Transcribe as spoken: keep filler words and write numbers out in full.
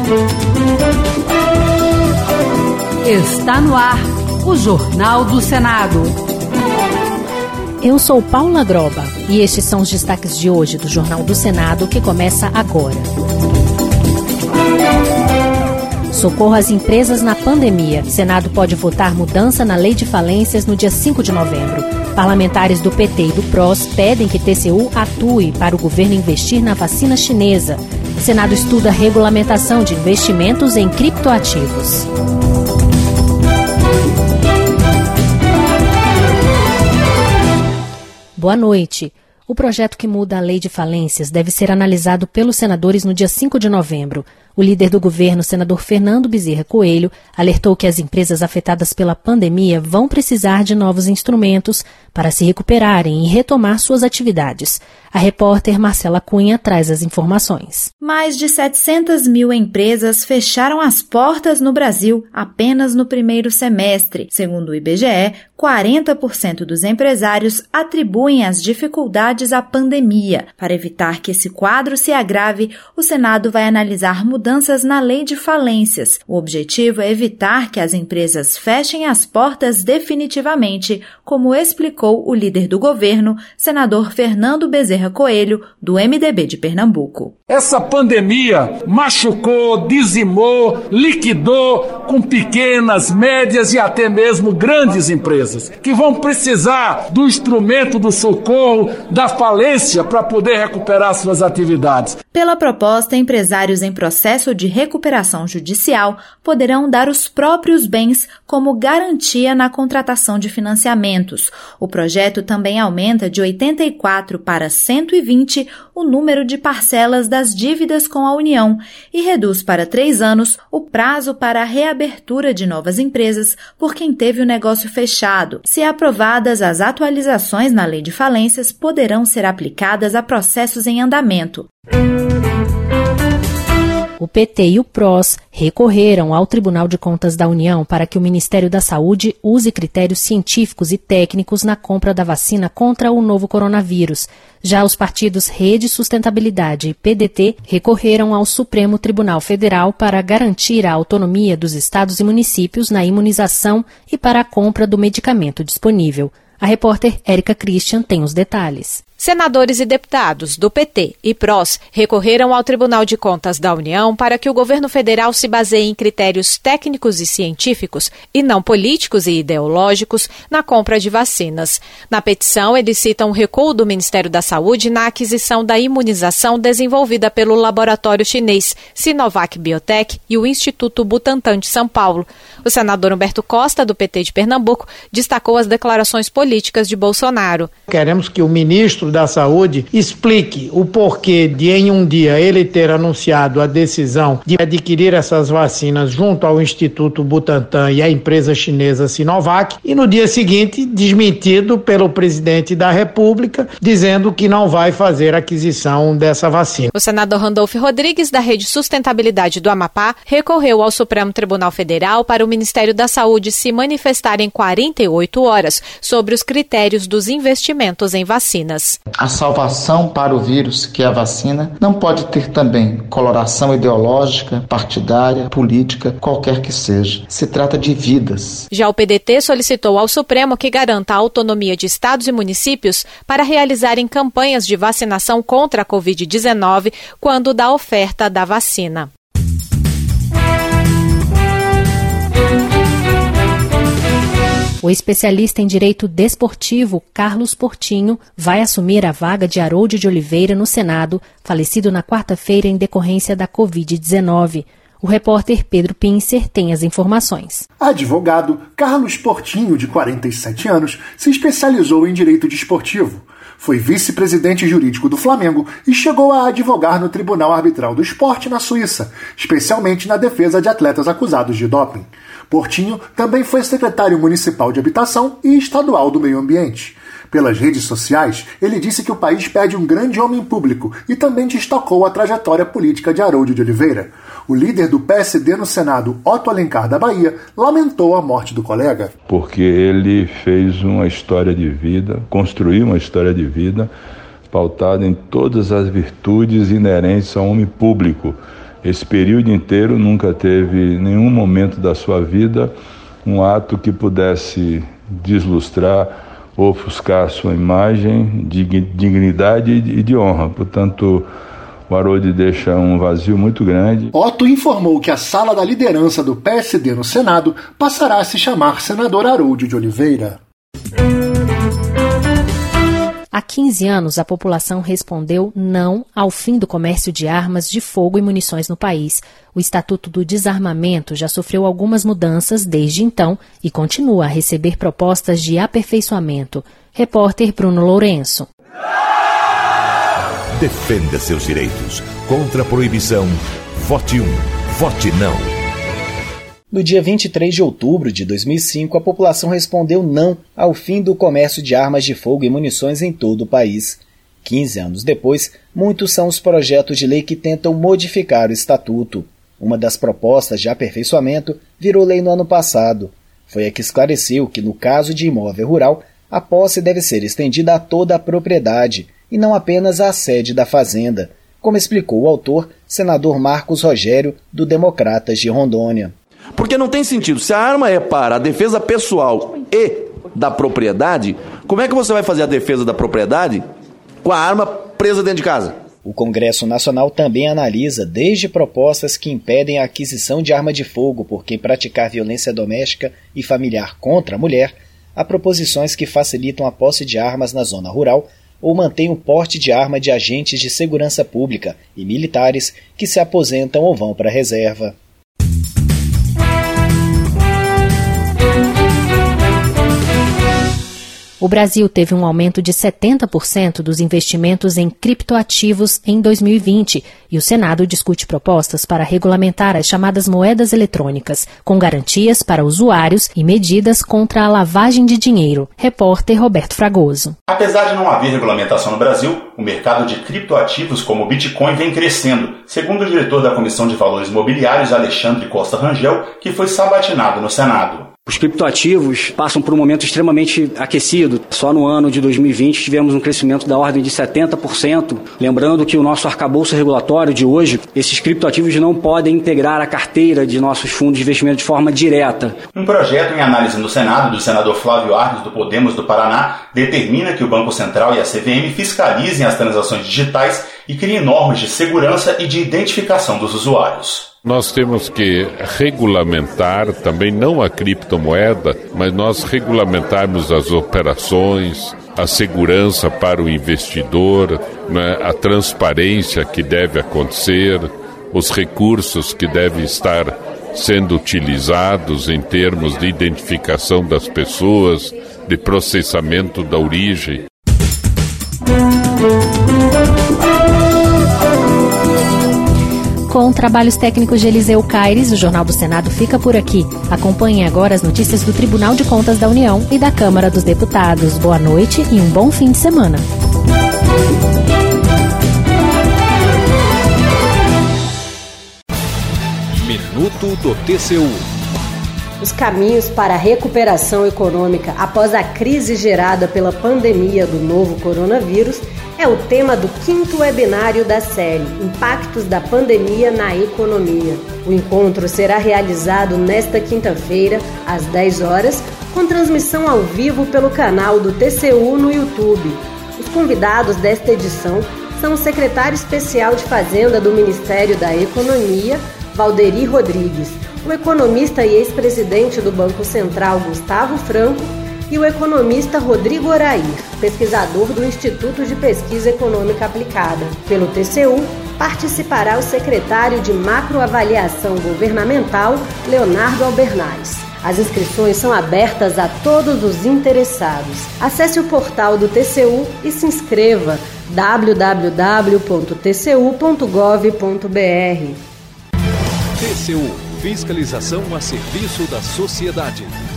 Está no ar o Jornal do Senado. Eu sou Paula Groba e estes são os destaques de hoje do Jornal do Senado, que começa agora. Socorro às empresas na pandemia. Senado pode votar mudança na lei de falências no dia cinco de novembro. Parlamentares do P T e do P R O S pedem que T C U atue para o governo investir na vacina chinesa. Senado estuda regulamentação de investimentos em criptoativos. Boa noite. O projeto que muda a lei de falências deve ser analisado pelos senadores no dia cinco de novembro. O líder do governo, senador Fernando Bezerra Coelho, alertou que as empresas afetadas pela pandemia vão precisar de novos instrumentos para se recuperarem e retomar suas atividades. A repórter Marcela Cunha traz as informações. Mais de setecentas mil empresas fecharam as portas no Brasil apenas no primeiro semestre. Segundo o I B G E, quarenta por cento dos empresários atribuem as dificuldades à pandemia. Para evitar que esse quadro se agrave, o Senado vai analisar mudanças na lei de falências. O objetivo é evitar que as empresas fechem as portas definitivamente, como explicou o líder do governo, senador Fernando Bezerra Coelho, do M D B de Pernambuco. Essa pandemia machucou, dizimou, liquidou com pequenas, médias e até mesmo grandes empresas, que vão precisar do instrumento do socorro, da falência, para poder recuperar suas atividades. Pela proposta, empresários em processo de recuperação judicial poderão dar os próprios bens como garantia na contratação de financiamentos. O projeto também aumenta de oitenta e quatro para cento e vinte o número de parcelas das dívidas com a União e reduz para três anos o prazo para a reabertura de novas empresas por quem teve o negócio fechado. Se aprovadas, as atualizações na lei de falências poderão ser aplicadas a processos em andamento. O P T e o P R O S recorreram ao Tribunal de Contas da União para que o Ministério da Saúde use critérios científicos e técnicos na compra da vacina contra o novo coronavírus. Já os partidos Rede Sustentabilidade e P D T recorreram ao Supremo Tribunal Federal para garantir a autonomia dos estados e municípios na imunização e para a compra do medicamento disponível. A repórter Érica Christian tem os detalhes. Senadores e deputados do P T e P R O S recorreram ao Tribunal de Contas da União para que o governo federal se baseie em critérios técnicos e científicos e não políticos e ideológicos na compra de vacinas. Na petição, eles citam o recuo do Ministério da Saúde na aquisição da imunização desenvolvida pelo laboratório chinês Sinovac Biotech e o Instituto Butantan de São Paulo. O senador Humberto Costa, do P T de Pernambuco, destacou as declarações políticas de Bolsonaro. Queremos que o ministro da Saúde explique o porquê de, em um dia, ele ter anunciado a decisão de adquirir essas vacinas junto ao Instituto Butantan e à empresa chinesa Sinovac, e no dia seguinte desmentido pelo presidente da República, dizendo que não vai fazer aquisição dessa vacina. O senador Randolfo Rodrigues, da Rede Sustentabilidade do Amapá, recorreu ao Supremo Tribunal Federal para o Ministério da Saúde se manifestar em quarenta e oito horas sobre os critérios dos investimentos em vacinas. A salvação para o vírus, que é a vacina, não pode ter também coloração ideológica, partidária, política, qualquer que seja. Se trata de vidas. Já o P D T solicitou ao Supremo que garanta a autonomia de estados e municípios para realizarem campanhas de vacinação contra a covid dezenove quando da oferta da vacina. O especialista em direito desportivo, Carlos Portinho, vai assumir a vaga de Harold de Oliveira no Senado, falecido na quarta-feira em decorrência da covid dezenove. O repórter Pedro Pincer tem as informações. Advogado, Carlos Portinho, de quarenta e sete anos, se especializou em direito desportivo. Foi vice-presidente jurídico do Flamengo e chegou a advogar no Tribunal Arbitral do Esporte na Suíça, especialmente na defesa de atletas acusados de doping. Portinho também foi secretário municipal de habitação e estadual do meio ambiente. Pelas redes sociais, ele disse que o país perde um grande homem público e também destacou a trajetória política de Harold de Oliveira. O líder do P S D no Senado, Otto Alencar da Bahia, lamentou a morte do colega. Porque ele fez uma história de vida, construiu uma história de vida pautada em todas as virtudes inerentes ao homem público. esse período inteiro nunca teve nenhum momento da sua vida um ato que pudesse deslustrar ou ofuscar sua imagem de dignidade e de honra. Portanto, o Aroldi deixa um vazio muito grande. Otto informou que a sala da liderança do P S D no Senado passará a se chamar Senador Aroldi de Oliveira. Há quinze anos, a população respondeu não ao fim do comércio de armas de fogo e munições no país. O Estatuto do Desarmamento já sofreu algumas mudanças desde então e continua a receber propostas de aperfeiçoamento. Repórter Bruno Lourenço. Defenda seus direitos. Contra a proibição, vote um, vote não. No dia vinte e três de outubro de dois mil e cinco, a população respondeu não ao fim do comércio de armas de fogo e munições em todo o país. quinze anos depois, muitos são os projetos de lei que tentam modificar o Estatuto. Uma das propostas de aperfeiçoamento virou lei no ano passado. Foi a que esclareceu que, no caso de imóvel rural, a posse deve ser estendida a toda a propriedade e não apenas à sede da fazenda, como explicou o autor, senador Marcos Rogério, do Democratas de Rondônia. Porque não tem sentido. Se a arma é para a defesa pessoal e da propriedade, como é que você vai fazer a defesa da propriedade com a arma presa dentro de casa? O Congresso Nacional também analisa desde propostas que impedem a aquisição de arma de fogo por quem praticar violência doméstica e familiar contra a mulher, a proposições que facilitam a posse de armas na zona rural ou mantêm o porte de arma de agentes de segurança pública e militares que se aposentam ou vão para a reserva. O Brasil teve um aumento de setenta por cento dos investimentos em criptoativos em dois mil e vinte e o Senado discute propostas para regulamentar as chamadas moedas eletrônicas, com garantias para usuários e medidas contra a lavagem de dinheiro. Repórter Roberto Fragoso. Apesar de não haver regulamentação no Brasil, o mercado de criptoativos como o Bitcoin vem crescendo, segundo o diretor da Comissão de Valores Mobiliários, Alexandre Costa Rangel, que foi sabatinado no Senado. Os criptoativos passam por um momento extremamente aquecido. Só no ano de dois mil e vinte tivemos um crescimento da ordem de setenta por cento. Lembrando que o nosso arcabouço regulatório de hoje, esses criptoativos não podem integrar a carteira de nossos fundos de investimento de forma direta. Um projeto em análise no Senado do senador Flávio Arnes, do Podemos do Paraná, determina que o Banco Central e a C V M fiscalizem as transações digitais e criem normas de segurança e de identificação dos usuários. Nós temos que regulamentar também não a criptomoeda, mas nós regulamentarmos as operações, a segurança para o investidor, né, a transparência que deve acontecer, os recursos que devem estar sendo utilizados em termos de identificação das pessoas, de processamento da origem. Com trabalhos técnicos de Eliseu Caires, o Jornal do Senado fica por aqui. Acompanhe agora as notícias do Tribunal de Contas da União e da Câmara dos Deputados. Boa noite e um bom fim de semana. Minuto do T C U. Os caminhos para a recuperação econômica após a crise gerada pela pandemia do novo coronavírus é o tema do quinto webinário da série Impactos da Pandemia na Economia. O encontro será realizado nesta quinta-feira, às dez horas, com transmissão ao vivo pelo canal do T C U no YouTube. Os convidados desta edição são o secretário especial de Fazenda do Ministério da Economia, Valderi Rodrigues, o economista e ex-presidente do Banco Central, Gustavo Franco, e o economista Rodrigo Orair, pesquisador do Instituto de Pesquisa Econômica Aplicada. Pelo T C U, participará o secretário de Macroavaliação Governamental, Leonardo Albernaz. As inscrições são abertas a todos os interessados. Acesse o portal do T C U e se inscreva w w w ponto t c u ponto gov ponto b r. T C U, fiscalização a serviço da sociedade.